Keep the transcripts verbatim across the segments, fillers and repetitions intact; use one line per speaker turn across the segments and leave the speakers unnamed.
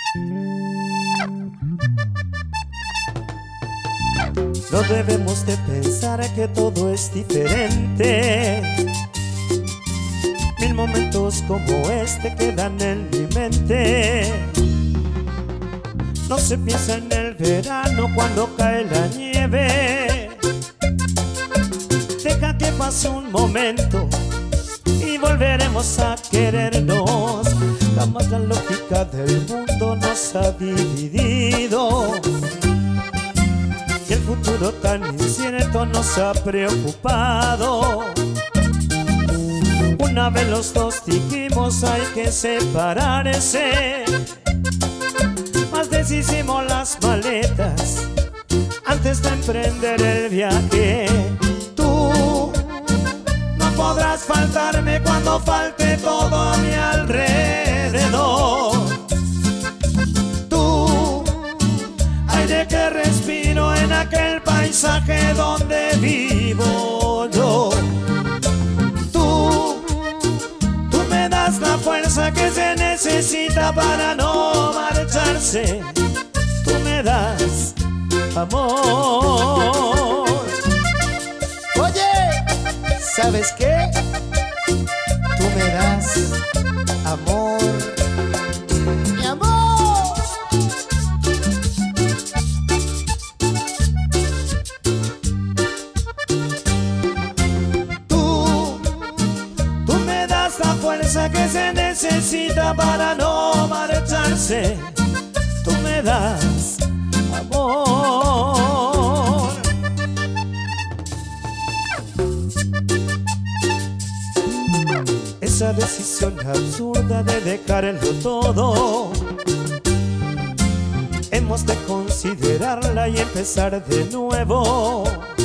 No debemos de pensar que todo es diferente. Mil momentos como este quedan en mi mente. No se piensa en el verano cuando cae la nieve. Deja que pase un momento y volveremos a querernos. Jamás la lógica del mundo nos ha dividido, y el futuro tan incierto nos ha preocupado. Una vez los dos dijimos hay que separarse, mas deshicimos las maletas antes de emprender el viaje. Tú no podrás faltarme cuando falte todo a mi alrededor. Tú, aire que respiro en aquel paisaje donde vivo yo. Tú, tú me das la fuerza que se necesita para no marcharse. Tú me das amor.
Oye, ¿sabes qué? Tú me das amor, mi amor.
Tú, tú me das la fuerza que se necesita para no marcharse. Tú me das amor. Esa decisión absurda de dejarlo todo, hemos de considerarla y empezar de nuevo.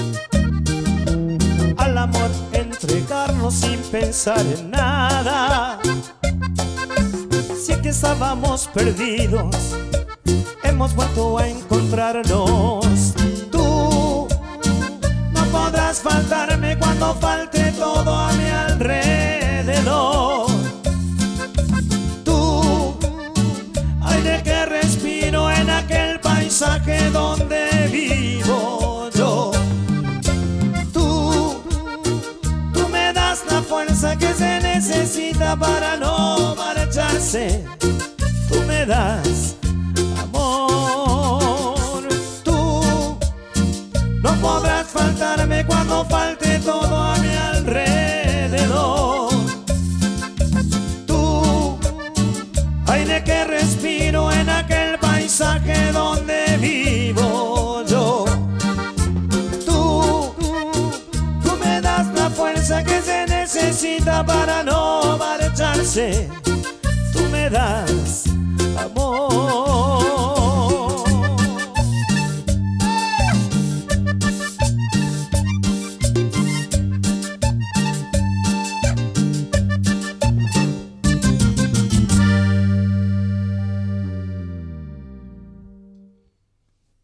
Al amor entregarnos sin pensar en nada. Si es que estábamos perdidos, hemos vuelto a encontrarnos. Tú no podrás faltarme cuando falte todo a mi alrededor. Tú, aire que respiro en aquel paisaje donde vivo yo. Tú, tú me das la fuerza que se necesita para no marcharse. Tú me das amor. Tú no podrás faltarme cuando falte todo a mi alrededor. Tú, aire que respiro en aquel paisaje donde vivo yo. Tú, tú me das la fuerza que se necesita para no marcharse. Tú me das amor.